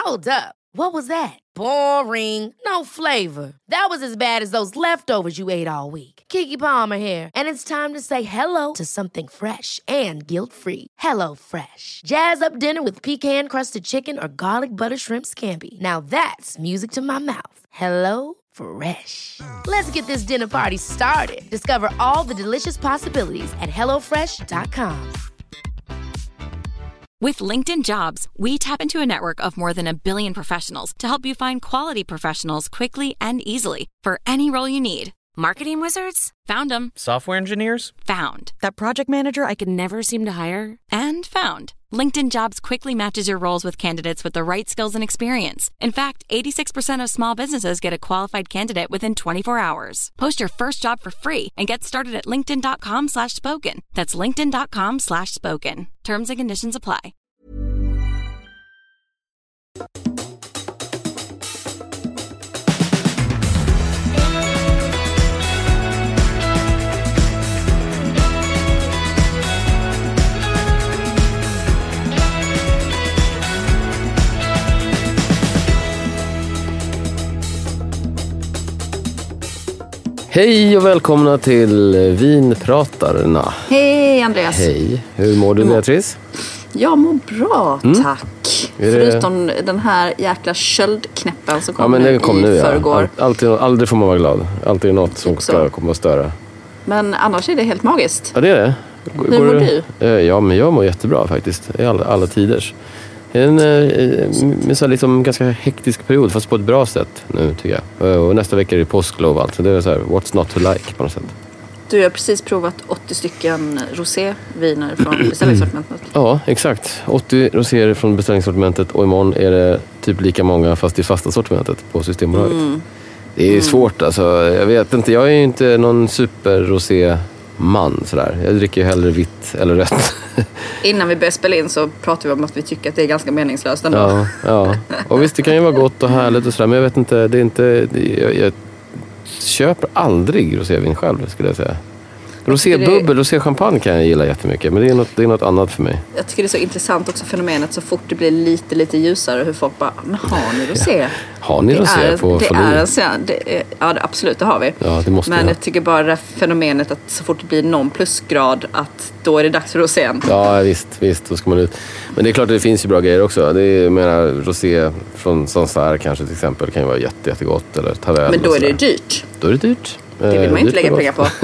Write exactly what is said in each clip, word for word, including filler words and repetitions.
Hold up. What was that? Boring. No flavor. That was as bad as those leftovers you ate all week. Keke Palmer here, and it's time to say hello to something fresh and guilt-free. Hello Fresh. Jazz up dinner with pecan-crusted chicken or garlic butter shrimp scampi. Now that's music to my mouth. Hello Fresh. Let's get this dinner party started. Discover all the delicious possibilities at hello fresh dot com. With LinkedIn Jobs, we tap into a network of more than a billion professionals to help you find quality professionals quickly and easily for any role you need. Marketing wizards? Found them. Software engineers? Found. That project manager I could never seem to hire? And found. LinkedIn Jobs quickly matches your roles with candidates with the right skills and experience. In fact, eighty-six percent of small businesses get a qualified candidate within twenty-four hours. Post your first job for free and get started at linkedin.com slash spoken. That's linkedin.com slash spoken. Terms and conditions apply. Hej och välkomna till Vinpratarna. Hej Andreas. Hej, hur mår du Beatrice? Jag mår bra, mm. tack. Det... Förutom den här jäkla köldknäppen som kom, ja, men nu kom i nu, förrgår. Ja. Alltid, aldrig får man vara glad. Alltid något som ska komma och störa. Men annars är det helt magiskt. Ja, det är det. Går, hur mår du? du? Ja, men jag mår jättebra faktiskt. I alla, alla tiders. En, en så liksom ganska hektisk period, fast på ett bra sätt nu tycker jag. Och nästa vecka är det påsklov, alltså det är så här, what's not to like på något sätt. Du har precis provat åttio stycken roséviner från beställningssortimentet. Ja, exakt. åttio roséer från beställningssortimentet och imorgon är det typ lika många fast i fasta sortimentet på Systembolaget. Mm. Det är mm. svårt alltså. Jag vet inte, jag är ju inte någon super-rosé man sådär. Jag dricker ju hellre vitt eller rött. Innan vi började spela in så pratade vi om att vi tycker att det är ganska meningslöst ändå. Ja, ja. Och visst, det kan ju vara gott och härligt och sådär, men jag vet inte, det är inte det, jag, jag köper aldrig rosévin själv skulle jag säga. Rosébubbel, roséchampagne kan jag gilla jättemycket, men det är, något, det är något annat för mig. Jag tycker det är så intressant också fenomenet så fort det blir lite, lite ljusare hur folk bara, men har ni rosé? Ja. Har ni det rosé är, på det Falun? är, det är, ja, det, absolut, det har vi. Ja, det måste men vi jag tycker bara det fenomenet att så fort det blir någon plusgrad att då är det dags för rosén. Ja, visst, visst, då ska man ut. Men det är klart att det finns ju bra grejer också. Det är, jag menar, rosé från Sancerre kanske till exempel kan ju vara jätte, jättegott. Eller Tavel. Men då är det dyrt. Då är det dyrt. Det vill man ju inte lägga pengar på.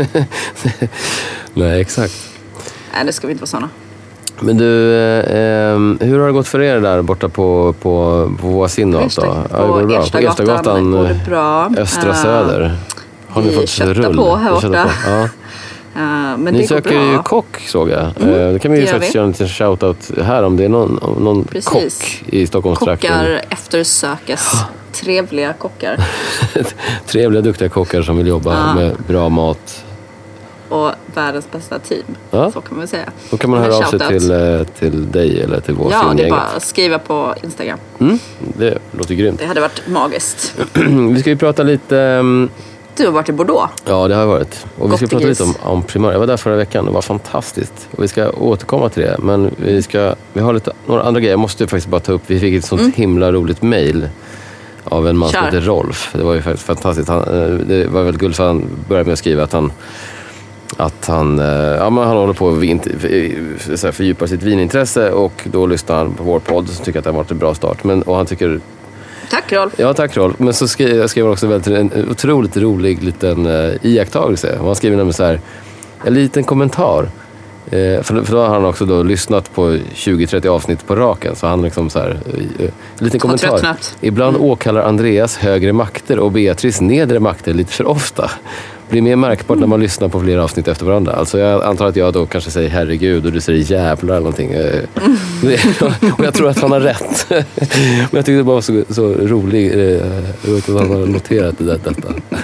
Nej, exakt. Nej, det ska vi inte vara såna. Men du, eh, hur har det gått för er där borta på, på, på Voisinat då? På, ja, på Erstagatan går det bra. Östra Söder. Har ni fått rull? På här borta. På. Ja. Uh, men ni det söker går bra. ju kock, såg jag. Mm, uh, det kan vi ju det faktiskt vi. göra en liten shoutout här om det är någon, någon kock i Stockholmstrakten. Kockar eftersökes. Trevliga kockar. Trevliga, duktiga kockar som vill jobba ja. med bra mat. Och världens bästa team. Ja. Så kan man väl säga. Då kan man höra av sig till, till dig eller till vår Ja, det är bara att skriva på Instagram. Mm, det låter grymt. Det hade varit magiskt. Vi ska ju prata lite... Um... Du har varit i Bordeaux. Ja, det har jag varit. Och Gott vi ska prata lite om, om Primör. Jag var där förra veckan. Det var fantastiskt. Och vi ska återkomma till det. Men vi ska... Vi har lite några andra grejer. Jag måste faktiskt bara ta upp. Vi fick ett sånt mm. himla roligt mejl av en man Kör. som heter Rolf. Det var ju faktiskt fantastiskt. Han, det var väldigt guld för han började med att skriva att han att han, ja, men han håller på att vin, för, fördjupa sitt vinintresse och då lyssnar han på vår podd och tycker att det har varit en bra start. Men, och han tycker... Tack Rolf. Ja, tack Rolf. Men så skrev jag skrev också väldigt, en otroligt rolig liten uh, iakttagelse. Han skriver nämligen så här, en liten kommentar. Eh, för, för då har han också då lyssnat på tjugo trettio avsnitt på raken. Så han liksom så här, eh, en liten kommentar. Tröttnat. Ibland mm. åkallar Andreas högre makter och Beatrice nedre makter lite för ofta. Blir mer märkbart mm. när man lyssnar på flera avsnitt efter varandra. Alltså jag antar att jag då kanske säger herregud och du säger jävlar eller någonting. Mm. Och jag tror att han har rätt. Men jag tyckte det bara var så, så roligt. Jag vet att han har noterat det där, detta.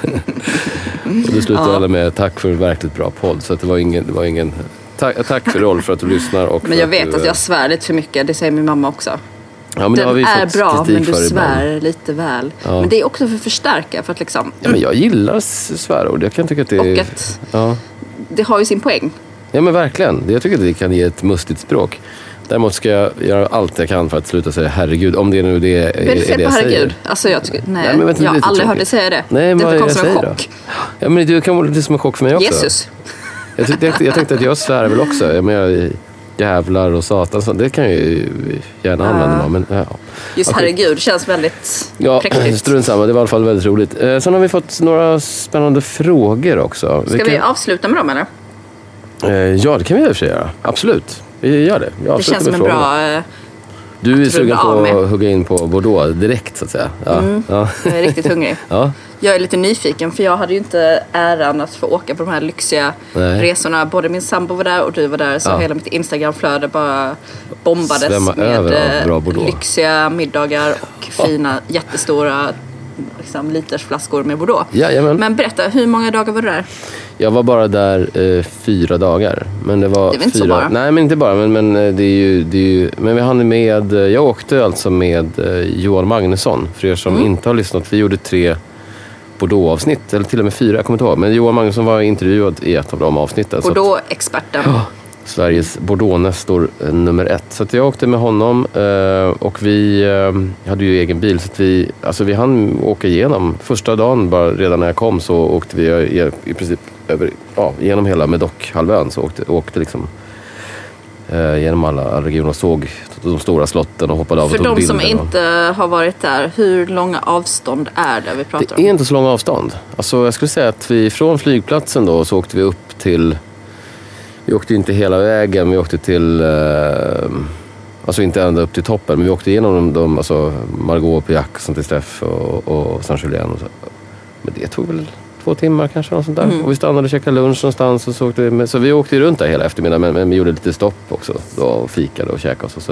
Och det slutade ja. alla med tack för en verkligt bra podd. Så att det var ingen... Det var ingen tack, tack för Rolf för att du lyssnar. Och men jag vet att, att du, jag svär lite för mycket. Det säger min mamma också. Ja, men den vi är bra men du svär ibland. lite väl. Ja. Men det är också för att förstärka. För att liksom, ja, men jag gillar svärord. Jag kan tycka att det är... Och att ja. det har ju sin poäng. Ja men verkligen. Jag tycker att det kan ge ett mustigt språk. Däremot ska jag göra allt jag kan för att sluta säga herregud, om det nu det är, är, är det jag herregud? säger. Alltså jag, tycker, nej, nej, men vet, jag har aldrig hört dig tråkigt. säga det. Nej, det vad kom som en säger chock. Då? Ja, men det kan vara lite som en chock för mig också. Jesus. Jag, tyckte, jag, jag tänkte att jag svär väl också. Jag menar, jävlar och satan, så det kan jag ju gärna uh. använda mig. Men, ja. Just okay. herregud, känns väldigt ja, präktigt. Strunt samma, det var i alla fall väldigt roligt. Eh, sen har vi fått några spännande frågor också. Ska vi, vi avsluta med dem eller? Eh, ja, det kan vi i och för sig göra. Absolut. Vi gör det. Vi det känns som en frågorna. bra... Eh, du är sugen på att hugga in på Bordeaux direkt så att säga. Ja. Mm, ja. Jag är riktigt hungrig. ja. Jag är lite nyfiken för jag hade ju inte äran att få åka på de här lyxiga Nej. resorna. Både min sambo var där och du var där. Så ja. hela mitt Instagramflöde bara bombades Svämma med lyxiga middagar och fina, ja. jättestora liksom, litersflaskor med Bordeaux. Ja, men berätta, hur många dagar var du där? Jag var bara där eh, fyra dagar. Men det var det var inte fyra... så bara. Nej, men inte bara. Men, men, det är ju, det är ju... men vi hann med... Jag åkte alltså med eh, Johan Magnusson. För er som mm. inte har lyssnat. Vi gjorde tre Bordeaux-avsnitt. Eller till och med fyra, jag kommer inte ihåg. Men Johan Magnusson var intervjuad i ett av de avsnitten. Bordeaux-experten. Så att, oh, Sveriges Bordeaux-nästor eh, nummer ett. Så att jag åkte med honom. Eh, och vi eh, hade ju egen bil. Så att vi, alltså vi hann åka igenom. Första dagen, bara redan när jag kom, så åkte vi i, i princip över, ja, genom hela Médoc-halvön. Så åkte, åkte liksom eh, genom alla regioner och såg de stora slotten och hoppade av För och tog de som och... inte har varit där, hur långa avstånd är det vi pratar om? Det är inte så långa avstånd. Alltså jag skulle säga att vi från flygplatsen då så åkte vi upp till... Vi åkte inte hela vägen, vi åkte till... Eh, alltså inte ända upp till toppen, men vi åkte igenom de, de alltså Margaux, Piac, Saint-Estèphe och, och Saint-Julien. Och så. Men det tog väl två timmar kanske, något sånt där. Mm. Och vi stannade och käkade lunch någonstans. Och så, åkte vi, så vi åkte runt där hela eftermiddagen, men, men vi gjorde lite stopp också. Då, och fikade och käkade oss. Och så.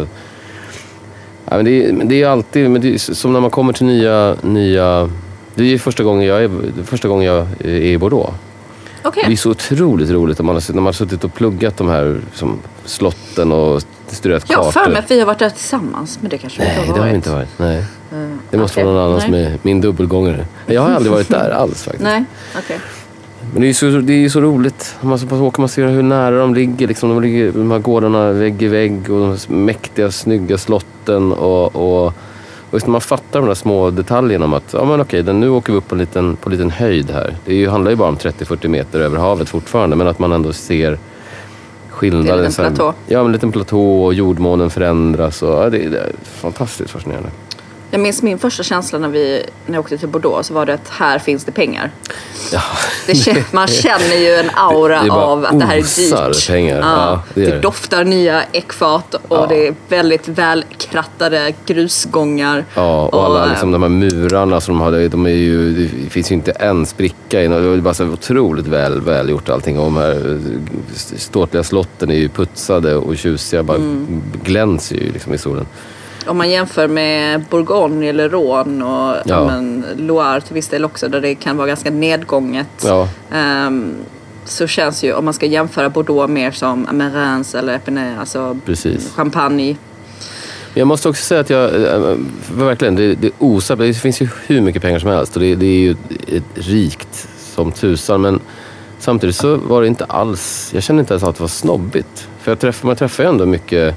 Ja, men det, men det är alltid, men det är, som när man kommer till nya... nya det är första gången jag är, första gången jag är i Bordeaux. Okay. Det är så otroligt roligt när man har, när man har suttit och pluggat de här som, slotten och studerat kartor. Ja, för mig, för vi har varit där tillsammans, men det kanske Nej, inte har varit. det har vi inte varit. Nej. Uh, det måste okay. vara någon annan Nej. som är min dubbelgångare. Jag har aldrig varit där alls faktiskt. Nej, okej. Okay. Men det är ju så, det är så roligt. Man så åker man ser hur nära de ligger. Liksom, de ligger de här gårdarna vägg i vägg och de mäktiga, snygga slotten och... och Och just när man fattar de där små detaljerna om att ja, men okej, den, nu åker vi upp på en liten, på en liten höjd här. Det är ju, handlar ju bara om trettio till fyrtio meter över havet fortfarande. Men att man ändå ser skillnaden. Det är en liten platå. Ja, en liten platå och jordmånen förändras. Och, ja, det, det är fantastiskt fascinerande. Jag minns min första känsla när, vi, när jag åkte till Bordeaux, så var det att här finns det pengar. Ja. Det, man känner ju en aura det, det av att det här är dyrt. Pengar. Ja, ja, det, det doftar nya ekfat och ja. det är väldigt välkrattade grusgångar. Ja, och, och alla liksom, de här murarna som de hade, de är ju, det finns ju inte en spricka i. Det är bara så otroligt väl, väl gjort allting. Och de här ståtliga slotten är ju putsade och tjusiga, bara mm. glänser ju liksom i solen. Om man jämför med Bourgogne eller Rhône och ja. men, Loire till viss del också, där det kan vara ganska nedgånget. Ja. Um, så känns ju, om man ska jämföra Bordeaux mer som Reims eller Épinay, alltså Precis. Champagne. Jag måste också säga att jag, verkligen, det, det osar, det finns ju hur mycket pengar som helst och det, det är ju ett rikt som tusan, men samtidigt så var det inte alls, jag kände inte ens att det var snobbigt. För jag träffar, man träffar ju ändå mycket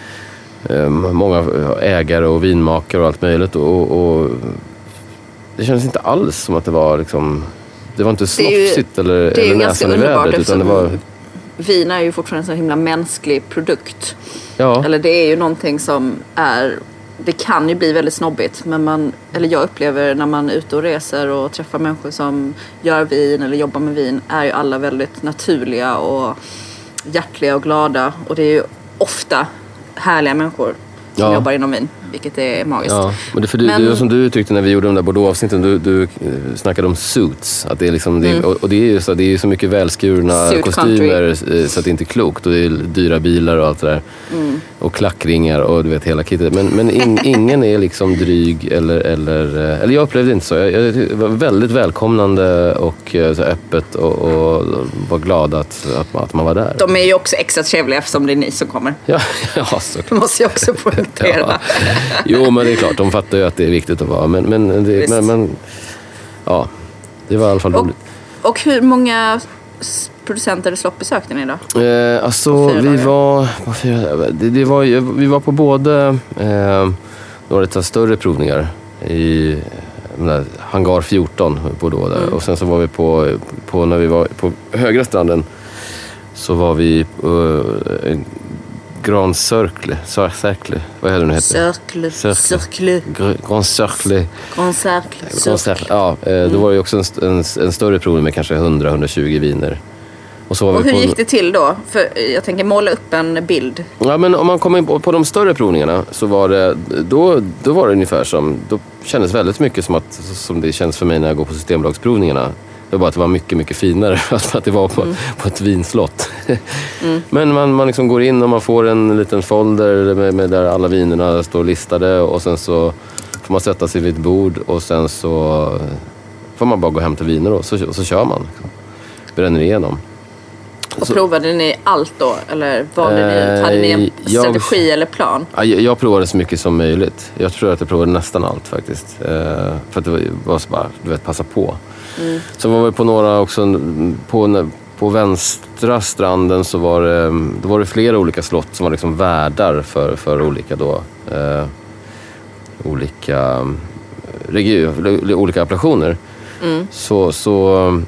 många ägare och vinmakare och allt möjligt och, och det känns inte alls som att det var liksom, det var inte snofsigt eller, eller näsan i vädret, utan det var... Vin är ju fortfarande en så himla mänsklig produkt. Ja. Eller det är ju någonting som är, det kan ju bli väldigt snobbigt, men man, eller jag upplever när man är ute och reser och träffar människor som gör vin eller jobbar med vin, är ju alla väldigt naturliga och hjärtliga och glada, och det är ju ofta härliga människor som ja. jobbar inom vin, vilket är magiskt. Ja, men det för du, men... du, som du uttryckte när vi gjorde de där Bordeaux-avsnitten, du, du snackade om suits. Att det är liksom, mm. det, och det är ju så, det är så mycket välskurna Suit kostymer country. Så att det är inte är klokt. Och det är dyra bilar och allt det där. Mm. Och klackringar och du vet hela kittet. Men, men in, ingen är liksom dryg eller, eller, eller jag upplevde inte så. Jag, jag var väldigt välkomnande och så öppet och, och var glad att, att, att man var där. De är ju också extra trevliga eftersom det är ni som kommer. Ja, ja så. Det måste jag också poängtera. Ja. Jo, men det är klart, de fattar ju att det är viktigt att vara. Men, men, det, men, men ja, det var i alla fall och, roligt. Och hur många producenter eller slott besökte ni då? Eh, alltså vi dagar. var på fyra, det, det var vi var på både eh, några lite större provningar i där, hangar fjorton på då där. Mm. Och sen så var vi på, på när vi var på högra stranden så var vi på eh, Grand Cercle, Cercle, vad heter det nu heter? Cercle, Cercle, Grand Cercle, Grand Cercle, Grand Cercle. Ja, eh, då var det också en, en, en större provning med kanske hundra till hundratjugo viner. Och, så var och vi hur på, gick det till då? För jag tänker måla upp en bild. Ja, men om man kommer in på, på de större provningarna så var det då, då var det ungefär som, då kändes väldigt mycket som att som det känns för mig när jag går på systembolagsprovningarna. Det var bara att det var mycket, mycket finare att det var på, mm. på ett vinslott. Mm. Men man, man liksom går in och man får en liten folder med, med där alla vinerna står listade och sen så får man sätta sig vid ett bord och sen så får man bara gå hem till viner och så, och så kör man. Bränner igenom. Och så, provade ni allt då? Eller valde eh, ni, hade ni en jag, strategi eller plan? Jag, jag provade så mycket som möjligt. Jag tror att jag provade nästan allt faktiskt. Eh, för att det var, var så bara, du vet, passa på. Mm. Så var vi på några också, på, på vänstra stranden så var det, då var det flera olika slott som var liksom värdar för, för olika då, eh, olika region, olika appellationer. Mm. Så, så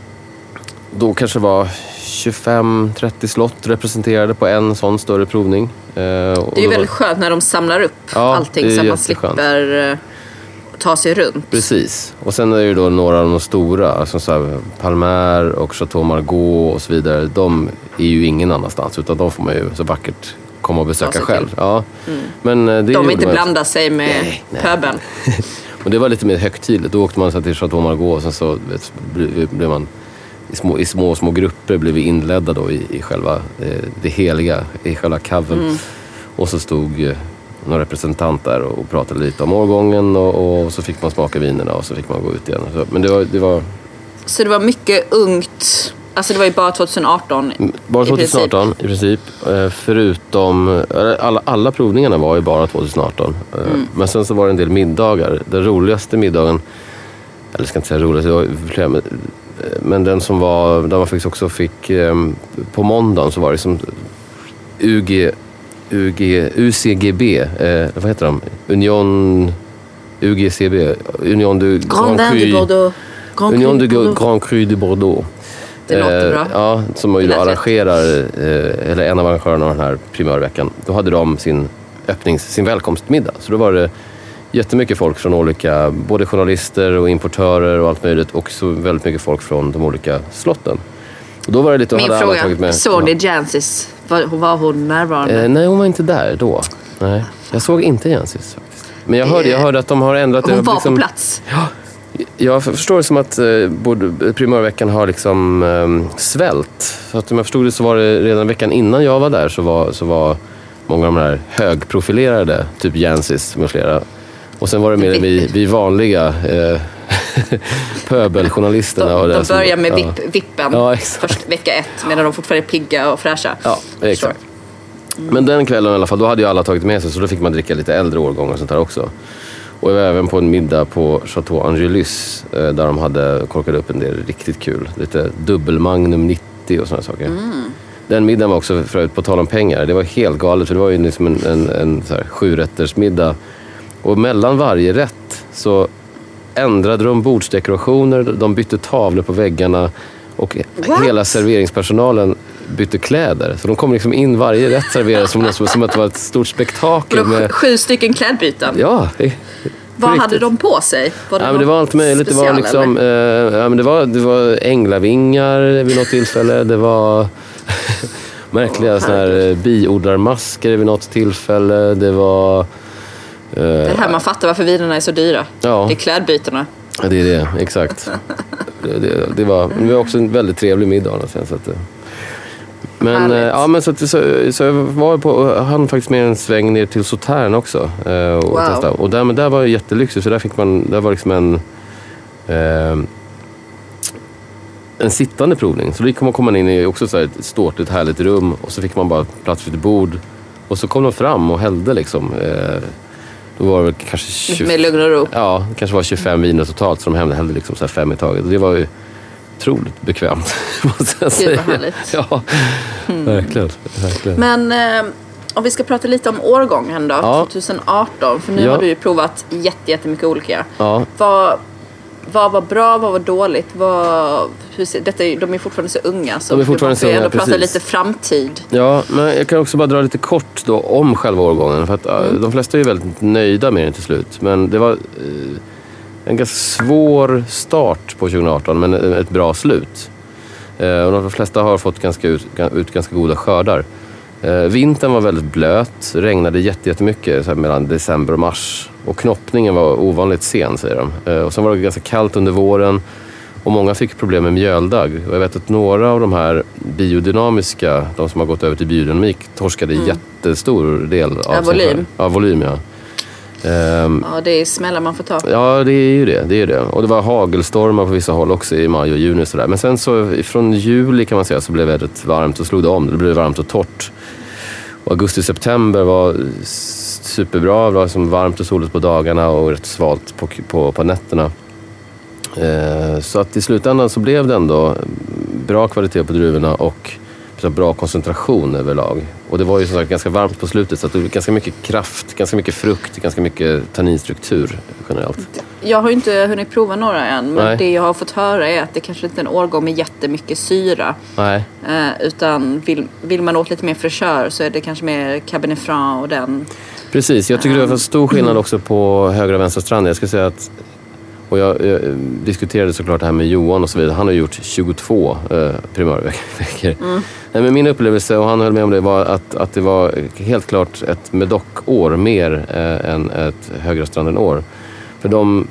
då kanske var tjugofem till trettio slott representerade på en sån större provning. Eh, det är ju väldigt skönt när de samlar upp ja, allting så att man slipper ta sig runt. Precis. Och sen är det då några av de stora, alltså så här, Palmer och Chateau Margaux och så vidare. De är ju ingen annanstans utan de får man ju så vackert komma och besöka själv. Ja. Mm. Men det de inte blanda sig med nej, nej. pöbeln. Och det var lite mer högtidligt. Då åkte man så till Chateau Margaux och sen så vet, blev man i små, i små, små grupper blev vi inledda då i, i själva eh, det heliga, i själva kaven. Mm. Och så stod eh, någon representant där och, och pratade lite om årgången och, och så fick man smaka vinerna och så fick man gå ut igen. Så, men det var, det var... Så det var mycket ungt, alltså det var ju bara tjugoarton Bara tjugoarton i princip. I princip. Eh, förutom, alla, alla provningarna var ju bara tjugoarton Eh, mm. Men sen så var det en del middagar. Den roligaste middagen, eller jag ska inte säga roligast, det var flera, men, men den som var, där man faktiskt också fick, eh, på måndagen så var det som U G, U G, U C G B, eh, vad heter de? Union, U G C B, Union du Grand Cru Bordeaux. Union du Grand Cru de Bordeaux. Det låter bra. Eh, ja, som ju arrangerar, eh, eller en av arrangörerna av den här primörveckan. Då hade de sin öppnings, sin välkomstmiddag. Så då var det jättemycket folk från olika, både journalister och importörer och allt möjligt. Och så väldigt mycket folk från de olika slotten. Och då var det lite, min hade fråga, tagit med, såg ni Jancis? Var, var hon närvarande? Eh, nej, hon var inte där då. Nej, jag såg inte Jancis faktiskt. Men jag hörde, jag hörde att de har ändrat hon det. Hon var liksom, på plats? Ja. Jag förstår det som att eh, både primörveckan har liksom eh, svält. Så att om jag förstod det så var det redan veckan innan jag var där så var, så var många av de här högprofilerade, typ Jancis med flera. Och sen var det mer vi, vi vanliga eh, pöbeljournalisterna. De, och de börjar som, med ja. vipp, vippen ja, först vecka ett medan de fortfarande är pigga och fräscha. Ja, exakt. Mm. Men den kvällen i alla fall, då hade ju alla tagit med sig så då fick man dricka lite äldre årgångar och sånt där också. Och jag var även på en middag på Chateau Angelus där de hade korkat upp en del riktigt kul. Lite dubbelmagnum nittio och sådana saker. Mm. Den middagen var också förut på tal om pengar. Det var helt galet för det var ju liksom en, en, en så här sjurättersmiddag. Och mellan varje rätt så ändrade de bordsdekorationer, de bytte tavlor på väggarna och What? hela serveringspersonalen bytte kläder. Så de kom liksom in varje rätt serverade som, som att det var ett stort spektakel. Med... Sju stycken klädbyten? Ja. Det, vad riktigt. Hade de på sig? Var det, ja, men det var allt möjligt. Special, det var liksom, eh, ja, men det var, det var änglavingar vid något tillfälle. Det var märkliga oh, såna här biodlarmasker vid något tillfälle. Det var... Det är här man fattar varför vinerna är så dyra. Ja. Det är klädbytena. Ja, det är det, exakt. det, det, det, var, det var också en väldigt trevlig middag. Sen, så att, men ja, men så, att, så, så jag var på, han faktiskt med en sväng ner till Sautern också. Och, wow. testa. Och där, men där var det jättelyxigt. Så där fick man, där var liksom en eh, en sittande provning. Så då kom man komma in i också så här ett stort, härligt rum. Och så fick man bara plats vid ett bord. Och så kom de fram och hällde liksom... Eh, Då var det kanske tjugo, med lugn och ro. Ja, det kanske var tjugofem viner totalt som de hällde liksom så här fem i taget. Och det var ju otroligt bekvämt, måste jag säga. Gud vad härligt. Ja, mm. verkligen, verkligen. Men eh, om vi ska prata lite om årgången då, ja. tjugo arton. För nu ja. har du ju provat jätte, jättemycket olika. Ja. Vad, vad var bra, vad var dåligt? Vad, hur ser, detta är, de är fortfarande så unga. Så de är fortfarande så unga, precis. Prata lite framtid. Ja, men jag kan också bara dra lite kort då om själva årgången. För att mm. de flesta är ju väldigt nöjda med den till slut. Men det var eh, en ganska svår start på tjugo arton, men ett bra slut. Eh, och de flesta har fått ganska ut, ut ganska goda skördar. Eh, vintern var väldigt blöt, regnade jättemycket så här, mellan december och mars. Och knoppningen var ovanligt sen, säger de. Eh, och sen var det ganska kallt under våren. Och många fick problem med mjöldagg. Och jag vet att några av de här biodynamiska, de som har gått över till biodynamik, torskade mm. jättestor del av ja, volym. Ja, volym, ja. Um, ja, det är smällar man får ta. Ja, det är ju det, det är det. Och det var hagelstormar på vissa håll också i maj och juni och sådär. Men sen så från juli kan man säga så blev det varmt och slog det om. Det blev varmt och torrt. Och augusti-september var superbra. Det var som varmt och soligt på dagarna och rätt svalt på, på, på nätterna. Eh, så att i slutändan så blev det ändå bra kvalitet på druvorna och så bra koncentration överlag. Och det var ju som sagt ganska varmt på slutet, så att det var ganska mycket kraft, ganska mycket frukt, ganska mycket tanninstruktur generellt. Jag har ju inte hunnit prova några än, men Nej. det jag har fått höra är att det kanske inte är en årgång med jättemycket syra. Nej. Eh, utan vill, vill man åt lite mer fräschör så är det kanske mer Cabernet Franc och den. Precis, jag tycker um. det var stor skillnad också på högra och vänstra stranden. Jag ska säga att, och jag, jag diskuterade såklart det här med Johan och så vidare. Han har gjort tjugotvå eh, primärveckor. Mm. Nej, men min upplevelse, och han höll med om det, var att, att det var helt klart ett Medoc-år mer eh, än ett högra stranden-år. För de,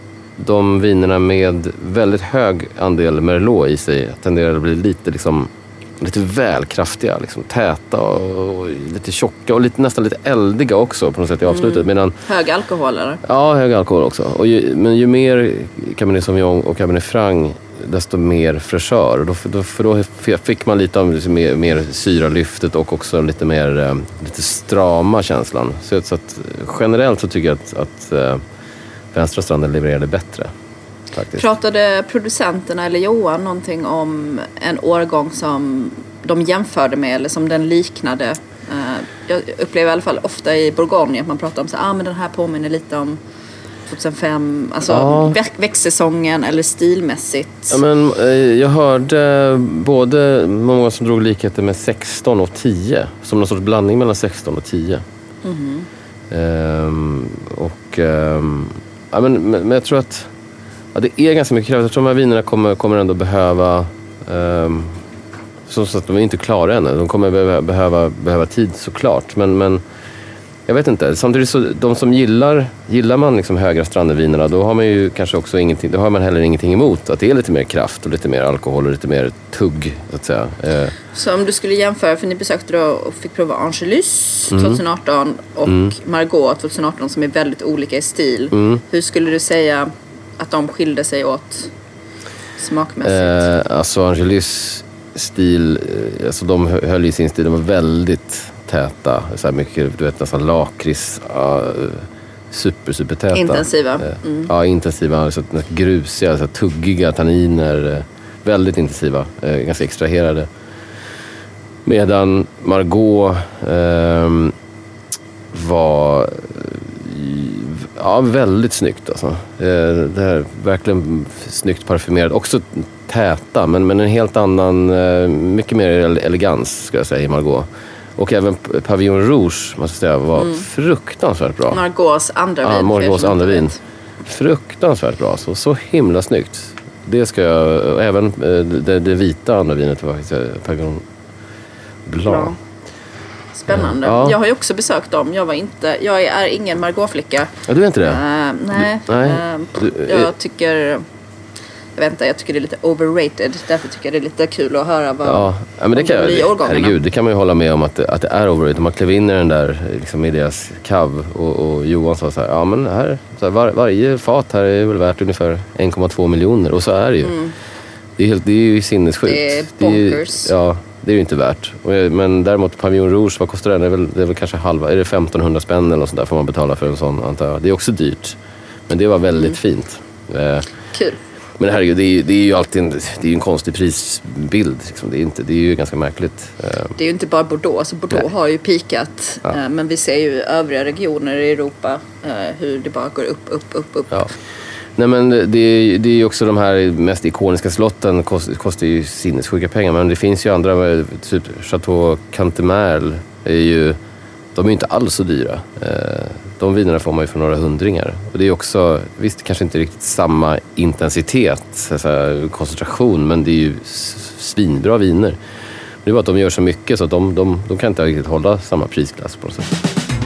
de vinerna med väldigt hög andel Merlot i sig tenderar att bli lite liksom lite väl kraftiga, liksom, täta och, och lite tjocka och lite, nästan lite eldiga också på något sätt i avslutet. Mm. Medan, hög alkohol eller? Ja, hög alkohol också. Och ju, men ju mer Cabernet Sauvignon och Cabernet Franc, desto mer fräschör. Och då, då, för då fick man lite av liksom mer, mer syralyftet och också lite mer eh, lite strama känslan. Så, så att generellt så tycker jag att, att eh, vänstra stranden levererade bättre. Faktiskt. Pratade producenterna eller Johan någonting om en årgång som de jämförde med eller som den liknade? Jag upplever i alla fall ofta i Bourgogne att man pratar om så ah, men den här påminner lite om tjugohundrafem, alltså ja. växtsäsongen eller stilmässigt. Ja, men, jag hörde både många som drog likheter med sexton och tio, som någon sorts blandning mellan sexton och tio. Mm-hmm. Ehm, och ehm, ja, men, men jag tror att ja, det är ganska mycket kraft. Jag tror att de här vinerna kommer, kommer ändå behöva um, så, så att de är inte klara ännu. De kommer behöva, behöva, behöva tid såklart. Men, men jag vet inte. Samtidigt så de som gillar gillar man liksom högra strandevinerna, då har man ju kanske också ingenting, då har man heller ingenting emot att det är lite mer kraft och lite mer alkohol och lite mer tugg så att säga. Eh. Så om du skulle jämföra, för ni besökte då och fick prova Angelus tjugo arton mm. och mm. Margaux tjugo arton som är väldigt olika i stil. Mm. Hur skulle du säga att de skilde sig åt smakmässigt? Eh, alltså Angelus stil, alltså de höll i sin stil, de var väldigt täta, så här mycket, du vet, nästan lakrits, uh, super, super täta. Intensiva. Mm. Ja, intensiva, så grusiga, så tuggiga tanniner, väldigt intensiva, uh, ganska extraherade. Medan Margaux uh, var ja, väldigt snyggt alltså. Uh, det här verkligen snyggt parfymerat, också täta, men, men en helt annan, uh, mycket mer elegans ska jag säga i Margaux. Och även Pavillon Rouge, måste jag säga, var mm. fruktansvärt bra. Margaux andra vin. Ja, Margaux andra vin. Fruktansvärt bra. Så, så himla snyggt. Det ska jag, även det, det vita andra vinet var faktiskt Pavillon Blanc. Spännande. Ja. Jag har ju också besökt dem. Jag var inte, jag är ingen Margaux-flicka. Ja, du är inte det? Uh, nej. Du, nej. Uh, du, jag tycker... Jag vet inte, jag tycker det är lite overrated. Därför tycker jag det är lite kul att höra vad ja, men det kan, det, herregud, det kan man ju hålla med om att det, att det är overrated. Man klev in i den där liksom, i deras kav och, och Johan sa så här, ja men här, så här, var, varje fat här är väl värt ungefär en komma två miljoner. Och så är det ju. Mm. Det, är helt, det är ju sinnessjukt. Det är bonkers. Det är, ja, det är ju inte värt. Men däremot Pavillon Rouge, vad kostar den? Det är väl, det är väl kanske halva, är det femtonhundra spänn eller något sånt där får man betala för en sån, antar jag. Det är också dyrt. Men det var väldigt mm. fint. Kul. Men herregud, det är ju, det är ju alltid en, det är ju en konstig prisbild. Liksom. Det, är inte, det är ju ganska märkligt. Det är ju inte bara Bordeaux. Alltså Bordeaux Nej. har ju pikat. Ja. Men vi ser ju övriga regioner i Europa hur det bara går upp, upp, upp, upp. Ja. Nej, men det, det är ju också de här mest ikoniska slotten kost, kostar ju sinnessjuka pengar. Men det finns ju andra, typ Chateau Cantemerle är ju, de är ju inte alls så dyra. De vinerna får man ju för några hundringar. Och det är också, visst kanske inte riktigt samma intensitet, alltså koncentration, men det är ju svinbra viner. Det är bara att de gör så mycket så att de, de, de kan inte riktigt hålla samma prisklass på något sätt.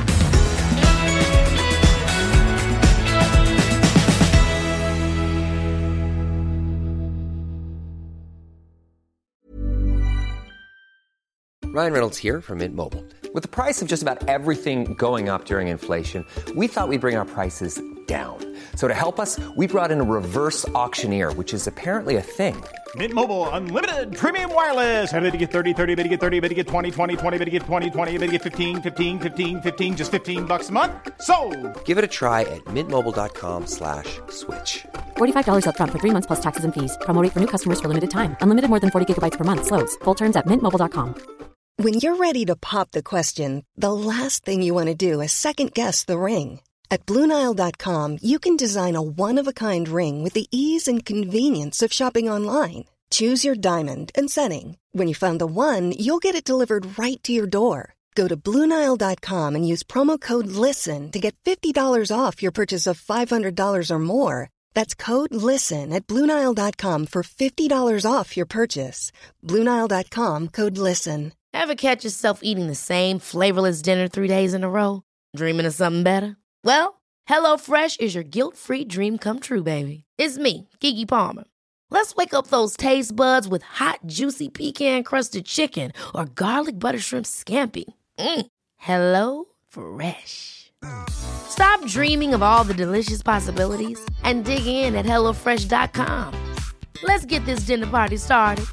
Ryan Reynolds here from Mint Mobile. With the price of just about everything going up during inflation, we thought we'd bring our prices down. So to help us, we brought in a reverse auctioneer, which is apparently a thing. Mint Mobile Unlimited Premium Wireless. How to get thirty, thirty, how to get thirty, how to get twenty, twenty, twenty, how to get twenty, twenty, how to get fifteen, fifteen, fifteen, fifteen, just fifteen bucks a month? Sold! Give it a try at mintmobile.com slash switch. forty-five dollars up front for three months plus taxes and fees. Promo rate for new customers for limited time. Unlimited more than forty gigabytes per month. Slows full terms at mint mobile dot com. When you're ready to pop the question, the last thing you want to do is second-guess the ring. At Blue Nile dot com, you can design a one-of-a-kind ring with the ease and convenience of shopping online. Choose your diamond and setting. When you find the one, you'll get it delivered right to your door. Go to Blue Nile dot com and use promo code LISTEN to get fifty dollars off your purchase of five hundred dollars or more. That's code LISTEN at Blue Nile dot com for fifty dollars off your purchase. Blue Nile dot com, code LISTEN. Ever catch yourself eating the same flavorless dinner three days in a row? Dreaming of something better? Well, HelloFresh is your guilt-free dream come true, baby. It's me, Keke Palmer. Let's wake up those taste buds with hot, juicy pecan-crusted chicken or garlic butter shrimp scampi. Mm. Hello Fresh. Stop dreaming of all the delicious possibilities and dig in at hello fresh dot com. Let's get this dinner party started.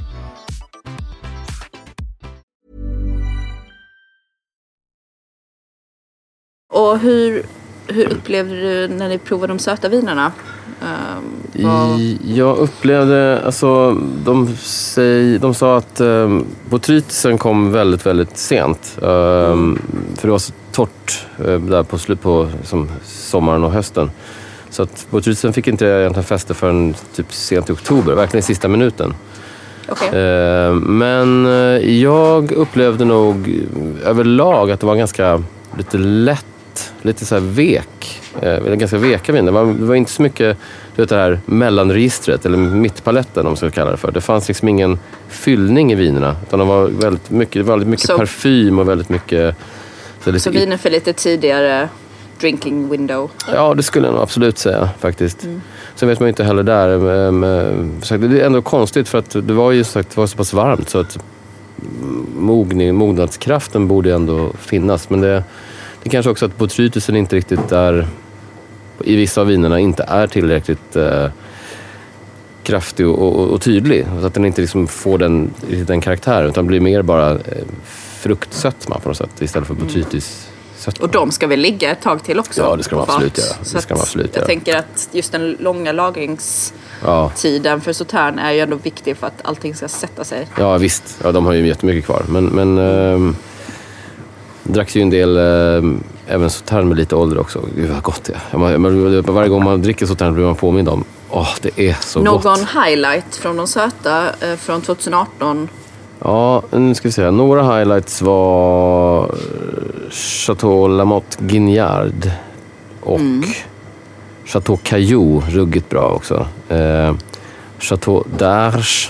Och hur, hur upplevde du när ni provade de söta vinerna? Um, vad... Jag upplevde, alltså de, säg, de sa att um, botrytisen kom väldigt, väldigt sent. Um, mm. För det var så torrt uh, där på slut på liksom, sommaren och hösten. Så att botrytisen fick inte egentligen fäste förrän typ sent i oktober, verkligen i sista minuten. Okay. Uh, men uh, jag upplevde nog överlag att det var ganska lite lätt, lite så här vek, eh, ganska veka vin. Det var, det var inte så mycket, du vet, det här mellanregistret eller mittpaletten om man ska kalla det för. Det fanns liksom ingen fyllning i vinerna, utan det var väldigt mycket, väldigt mycket så, parfym och väldigt mycket så, lite, så viner för lite tidigare drinking window. Ja, det skulle jag nog absolut säga faktiskt. Mm. Sen vet man inte heller där. Det är ändå konstigt för att det var ju sagt, det var så pass varmt så att mogning, mognadskraften borde ändå finnas, men det Det är kanske också att botrytisen inte riktigt är, i vissa av vinerna inte är tillräckligt eh, kraftig och, och, och tydlig. Så att den inte liksom får den, den karaktären, utan blir mer bara eh, fruktsötma på något sätt istället för botrytissötma. Och de ska väl ligga ett tag till också? Ja, det ska man absolut göra. Det ska man absolut jag göra. tänker att just den långa lagringstiden ja. för Sautern är ju ändå viktig för att allting ska sätta sig. Ja, visst. Ja, de har ju jättemycket kvar. Men... men eh, drack ju en del äh, även Sautern med lite ålder också. Gud vad gott det är. Man, man, varje gång man dricker Sautern blir man påmind om åh, oh, det är så Någon gott. Någon highlight från de söta äh, från tjugoarton? Ja, nu ska vi se. Några highlights var Chateau Lamotte Guignard och mm. Chateau Caillou, ruggigt bra också. Eh, Chateau d'Arche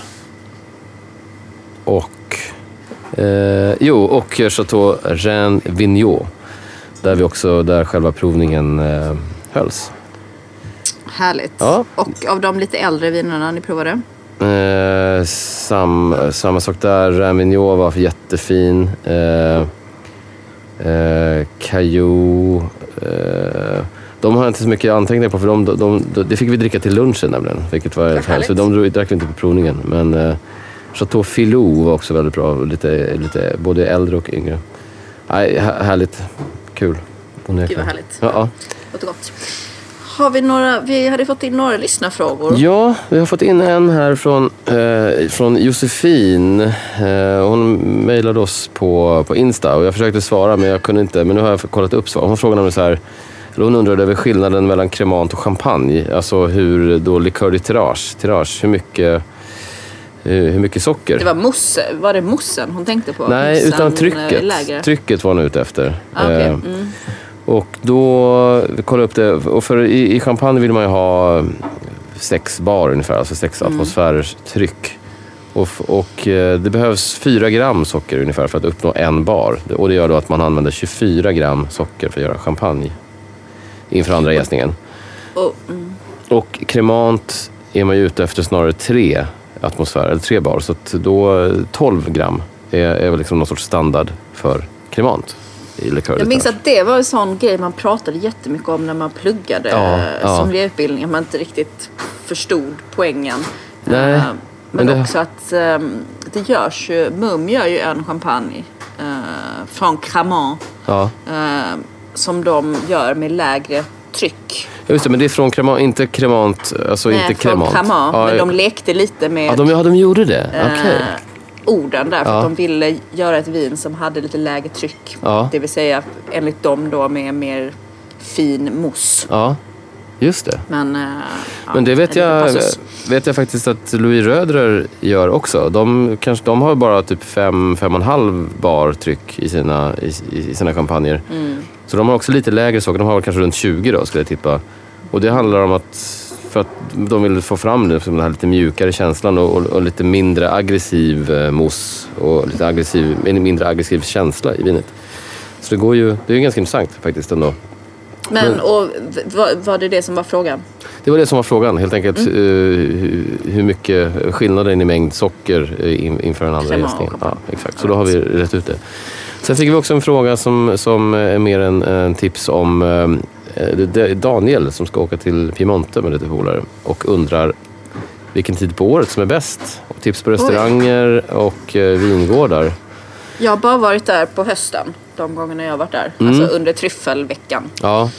och Eh, jo, och Chateau Reine Vignaux, där vi också, där själva provningen eh, hölls. Härligt. Ja. Och av de lite äldre vinerna ni provade? Eh, sam, samma sak där. Reine Vignaux var jättefin. Eh, eh, Caillou. Eh, de har inte så mycket anteckningar på, för de, de, de, det fick vi dricka till lunchen nämligen, vilket var härligt. Så de drack vi inte på provningen, men eh, Chateau Filou var också väldigt bra, lite, lite både äldre och yngre. Nej, härligt, kul. Gud vad härligt. Ja, ja. Gott och gott. Har vi några, vi hade fått in några lyssnarfrågor. Ja, vi har fått in en här från, eh, från Josefin. Eh, hon mejlade oss på, på Insta och jag försökte svara men jag kunde inte. Men nu har jag kollat upp svar. Hon frågade mig så här, eller hon undrade över skillnaden mellan kremant och champagne. Alltså hur då likör i tirage, tirage hur mycket... Hur mycket socker? Det var mousse. Var det moussen hon tänkte på? Nej, Moussen utan trycket. Lägre. Trycket var hon ute efter. Ah, okay. eh, mm. Och då kollade upp det. Och för i, i champagne vill man ju ha sex bar ungefär. Alltså sex mm. atmosfärers tryck. Och, och eh, det behövs fyra gram socker ungefär för att uppnå en bar. Och det gör då att man använder tjugofyra gram socker för att göra champagne. Inför andra jäsningen. Oh, mm. Och kremant är man ju ute efter snarare tre atmosfär, eller tre bar. Så att då tolv gram är, är väl liksom någon sorts standard för kremant i likör. Jag minns att det var en sån grej man pratade jättemycket om när man pluggade ja, ja. som utbildning. Att man inte riktigt förstod poängen. Nej, uh, men men också det... att um, det görs ju, Mum gör ju en champagne uh, från Cremant ja. uh, som de gör med lägre tryck. Ja, just det, men det är från Cremant, inte Cremant, alltså Nej, inte Cremant. Cremant. Ja, men ja, de lekte lite med ja, de, ja, de gjorde det. Okej. Okay. Uh, orden där för ja. att de ville göra ett vin som hade lite lägre tryck. Ja. Det vill säga enligt dem då med mer fin mousse. Ja. Just det. Men, uh, Men det vet ja, jag, vet jag faktiskt att Louis Rödrer gör också. De, kanske, de har bara typ fem, fem och en halv bar tryck i sina, i, i sina champagner. Mm. Så de har också lite lägre socker. De har kanske runt tjugo då, skulle jag tippa. Och det handlar om att för att de vill få fram det, den här lite mjukare känslan och, och, och lite mindre aggressiv eh, mousse och lite aggressiv, mindre aggressiv känsla i vinet. Så det går ju, det är ju ganska intressant faktiskt ändå. Men, Men och var, var det det som var frågan? Det var det som var frågan, helt enkelt mm. uh, hur mycket skillnaden i mängd socker in, inför den andra jäsningen. Ja, exakt. Så då har vi rätt ut det. Sen fick vi också en fråga som, som är mer en, en tips om uh, Daniel som ska åka till Piemonte med lite polare och undrar vilken tid på året som är bäst. Och tips på restauranger Oj. och uh, vingårdar. Jag har bara varit där på hösten, de gångerna jag har varit där. Mm. Alltså under tryffelveckan. Ja.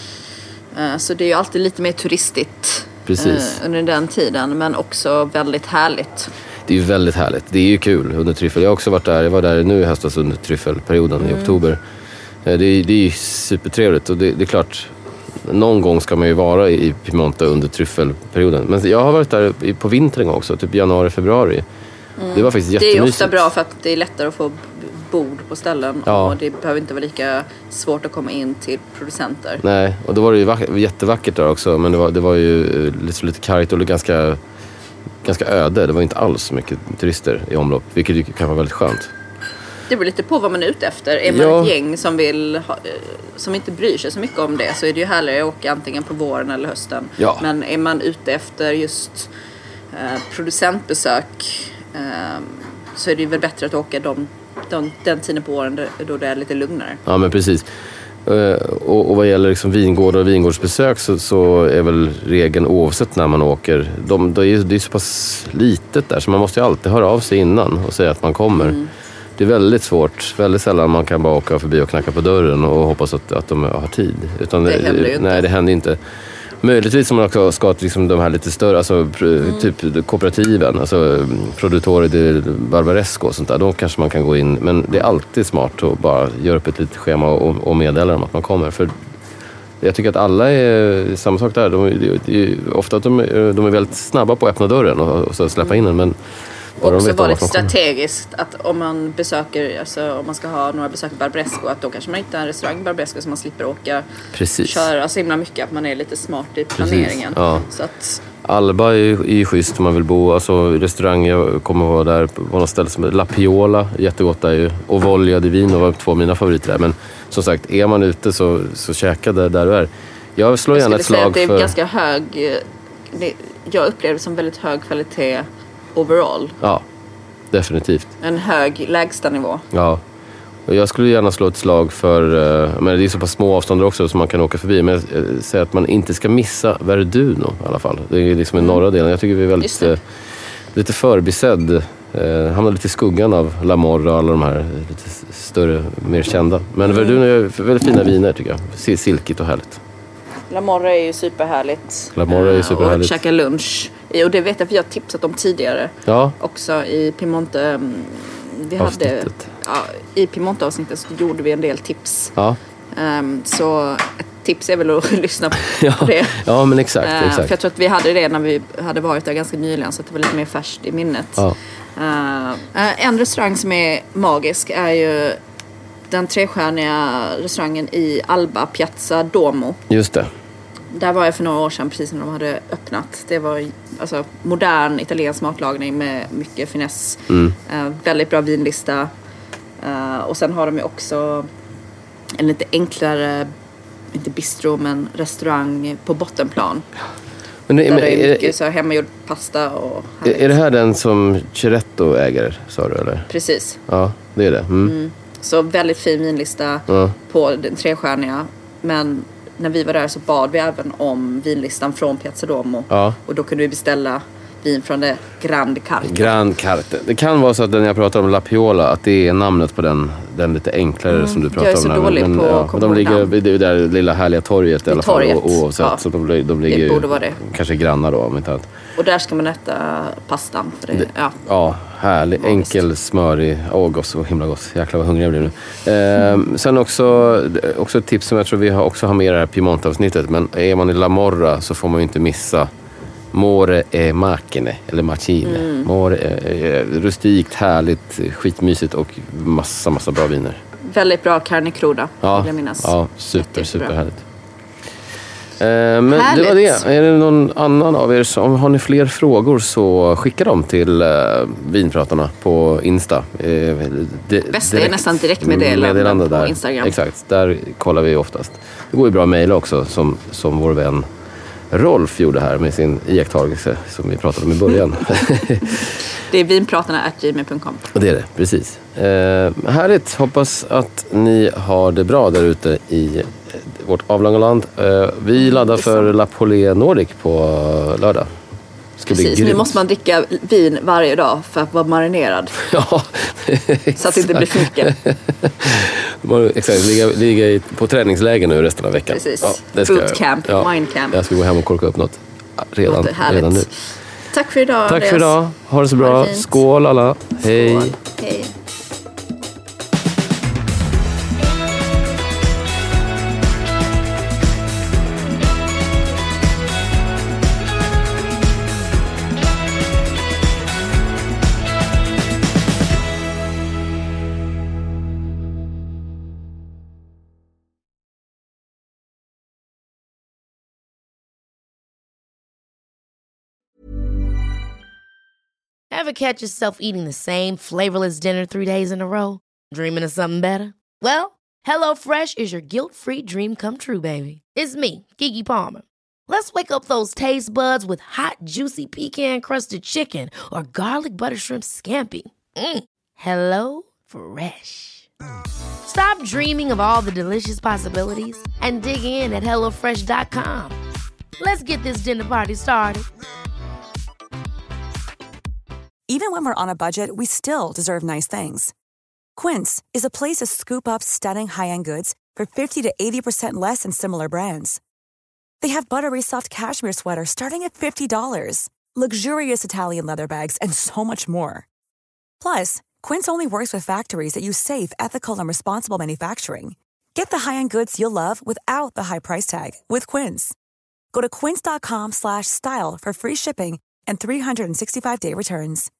Så det är ju alltid lite mer turistigt Precis. under den tiden, men också väldigt härligt. Det är ju väldigt härligt. Det är ju kul under tryffel. Jag har också varit där, jag var där nu i höstas under tryffelperioden mm. i oktober. Det är, det är ju supertrevligt och det, det är klart, någon gång ska man ju vara i Piemonte under tryffelperioden. Men jag har varit där på vintern också, typ januari, februari. Mm. Det var faktiskt jättemysigt. Det är ofta bra för att det är lättare att få bord på ställen ja. och det behöver inte vara lika svårt att komma in till producenter. Nej, och då var det ju vack- jättevackert där också, men det var, det var ju lite, lite kargt och ganska, ganska öde. Det var inte alls så mycket turister i omlopp, vilket kan vara väldigt skönt. Det beror lite på vad man är ute efter. Är man ja. ett gäng som vill ha, som inte bryr sig så mycket om det, så är det ju härligare att åka antingen på våren eller hösten. Ja. Men är man ute efter just eh, producentbesök eh, så är det ju väl bättre att åka de Den, den tiden på åren då det är lite lugnare. Ja, men precis. Och, och vad gäller liksom vingårdar och vingårdsbesök så, så är väl regeln oavsett när man åker. De, de är, det är så pass litet där så man måste ju alltid höra av sig innan och säga att man kommer. Mm. Det är väldigt svårt. Väldigt sällan man kan bara åka förbi och knacka på dörren och hoppas att, att de har tid. Utan det händer ju inte. Nej, det händer inte. Möjligtvis som man också ska till liksom de här lite större, alltså mm. typ kooperativen, alltså Produttore di Barbaresco och sånt där, då kanske man kan gå in, men det är alltid smart att bara göra upp ett litet schema och, och meddela dem att man kommer, för jag tycker att alla är samma sak där, de, de, de, ofta att de, de är väldigt snabba på att öppna dörren och, och så släppa in den, men och också vara lite strategiskt att om man besöker, alltså om man ska ha några besök i Barbaresco, att då kanske man hittar en restaurang i Barbaresco så man slipper åka Precis. köra så himla mycket, att man är lite smart i planeringen. Ja. Så att Alba är ju schysst om man vill bo, alltså restauranger kommer att vara där på något ställe som La Piola, jättegott där ju, och Voglia di Vino var två av mina favoriter där, men som sagt, är man ute så, så käka det där du är. Jag slår jag gärna ett slag för... Jag skulle säga att det är för... ganska hög, det, jag upplever det som väldigt hög kvalitet overall. Ja, definitivt. En hög lägsta nivå. Ja, och jag skulle gärna slå ett slag för, men det är så pass små avstånd också som man kan åka förbi, men jag säger att man inte ska missa Verduno i alla fall. Det är liksom i norra delen. Jag tycker vi är väldigt eh, lite förbisedd. Eh, hamnar lite i skuggan av La Morra och alla de här lite större, mer kända. Men mm. Verduno är väldigt fina viner tycker jag. Silkigt och härligt. La Morra är ju superhärligt. La Morra är ju superhärligt. Och käka lunch. Och det vet jag för jag har tipsat om tidigare. Ja. Också i Piemonte. Vi hade, ja, I Piemonte-avsnittet så gjorde vi en del tips. Ja. Um, så ett tips är väl att lyssna på ja. det. Ja, men exakt, uh, exakt. För jag tror att vi hade det när vi hade varit där ganska nyligen. Så det var lite mer färskt i minnet. Ja. Uh, en restaurang som är magisk är ju den trestjärniga restaurangen i Alba, Piazza Duomo. Just det. Där var jag för några år sedan precis när de hade öppnat. Det var alltså modern italiensk matlagning med mycket finess. Mm. Uh, väldigt bra vinlista. Uh, och sen har de ju också en lite enklare, inte bistro men restaurang på bottenplan. Men, där men, det är mycket är, så hemmagjord pasta och är, är det här den som Chiretto äger, sa du eller? Precis. Ja, det är det. Mm. Mm. Så väldigt fin vinlista ja. på den trestjärniga. Men när vi var där så bad vi även om vinlistan från Piazza Duomo. Ja. Och då kunde vi beställa vin från det Grand Carte. Grand Carte. Det kan vara så att när jag pratar om La Piola att det är namnet på den, den lite enklare mm. som du pratar om. Jag är så om dålig men, på ja, att de ligger vid det där lilla härliga torget i alla fall. Torget. Och, oavsett, ja. så de, de ligger det borde vara det. Kanske grannar då om inte annat. Och där ska man äta pastan. För det, det, ja, ja, härlig. Ja, enkel, smörig. Åh, gott, så himla gott. Jäklar vad hungrig jag blir nu. Mm. Eh, sen också, också ett tips som jag tror vi har, också har med i det här Piemonte-avsnittet. Men är man i La Morra så får man ju inte missa More e macchine, eller macchine. Mm. More är rustikt, härligt, skitmysigt och massa, massa bra viner. Väldigt bra carne cruda, ja, vill jag minnas. Ja, super, super härligt. Eh, men härligt. Det var det. Är det någon annan av er som har ni fler frågor så skicka dem till eh, vinpratarna på Insta. Eh, de, Bästa är nästan direktmeddelande på där. Instagram. Exakt, där kollar vi oftast. Det går ju bra att mejla också som, som vår vän Rolf gjorde här med sin iakttagelse som vi pratade om i början. Det är vinpratarna at gmail punkt com. Det är det, precis. Eh, härligt, hoppas att ni har det bra där ute i vårt avlånga land. Eh, vi laddar för La Polé Nordic på lördag. Ska precis, nu måste man dricka vin varje dag för att vara marinerad. Ja, så att det inte blir för mycket. Exakt, ligga, ligga på träningsläger nu resten av veckan. Precis, ja, det ska, bootcamp, ja, mindcamp. Jag ska gå hem och korka upp något redan, redan nu. Tack för idag. Tack Andreas. För idag, ha det så bra. Det skål alla, hej. Skål. Hej. Ever catch yourself eating the same flavorless dinner three days in a row? Dreaming of something better? Well, HelloFresh is your guilt-free dream come true, baby. It's me, Keke Palmer. Let's wake up those taste buds with hot, juicy pecan-crusted chicken or garlic butter shrimp scampi. Mm. Hello Fresh. Stop dreaming of all the delicious possibilities and dig in at hello fresh dot com. Let's get this dinner party started. Even when we're on a budget, we still deserve nice things. Quince is a place to scoop up stunning high-end goods for fifty to eighty percent less than similar brands. They have buttery soft cashmere sweaters starting at fifty dollars, luxurious Italian leather bags, and so much more. Plus, Quince only works with factories that use safe, ethical, and responsible manufacturing. Get the high-end goods you'll love without the high price tag with Quince. Go to quince dot com slash style for free shipping and three hundred sixty-five day returns.